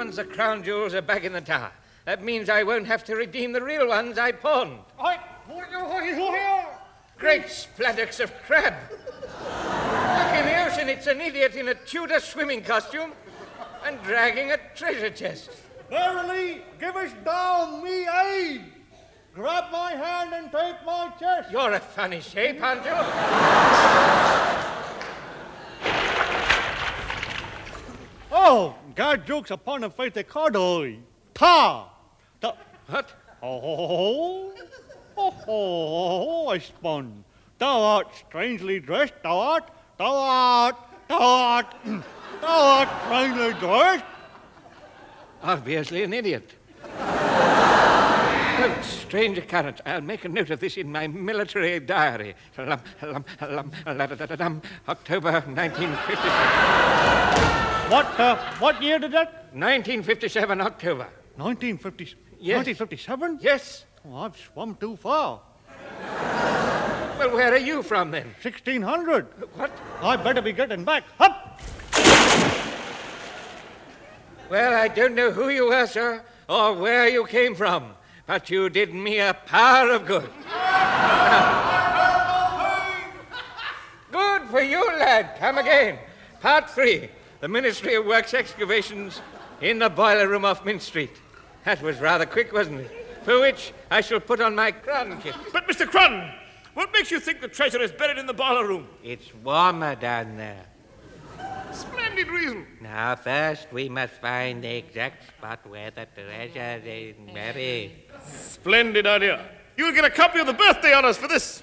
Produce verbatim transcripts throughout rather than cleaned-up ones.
means the crown jewels are back in the tower. That means I won't have to redeem the real ones I pawned. Great splattocks of crab. Look in the ocean, it's an idiot in a Tudor swimming costume and dragging a treasure chest. Verily, give us down me aid. Grab my hand and take my chest. You're a funny shape, aren't you? Oh, God jokes upon a faith cardoi. Ta! Ta! What? Oh, oh, oh, oh, oh, I spun. Thou art strangely dressed, thou art, thou art, thou art, thou art strangely dressed. Obviously an idiot. Oh, strange occurrence. I'll make a note of this in my military diary. Lum, lum, lum, la-da-da-da-dum, October nineteen fifty-seven. What, uh, what year did that? nineteen fifty-seven, October. nineteen fifty, Yes. nineteen fifty-seven? Yes. Oh, I've swum too far. Well, where are you from, then? sixteen hundred. What? I better be getting back. Up! Well, I don't know who you were, sir, or where you came from, but you did me a power of good. Good for you, lad. Come again. Part three. The Ministry of Works excavations in the boiler room off Mint Street. That was rather quick, wasn't it? For which I shall put on my crown kit. But, Mister Crun, what makes you think the treasure is buried in the boiler room? It's warmer down there. Splendid reason. Now, first we must find the exact spot where the treasure is buried. Splendid idea. You'll get a copy of the birthday honors for this.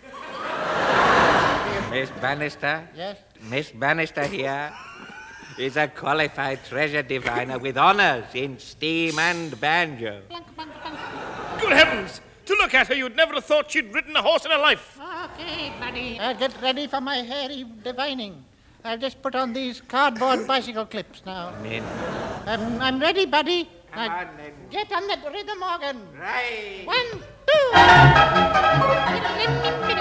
Miss Bannister? Yes? Miss Bannister here is a qualified treasure diviner with honors in steam and banjo. Good heavens! To look at her, you'd never have thought she'd ridden a horse in her life. Okay, buddy. Uh, get ready for my hairy divining. I'll just put on these cardboard bicycle clips now. Min. Um, I'm ready, buddy. Come Now, on, then. get on that rhythm organ. Right. One, two.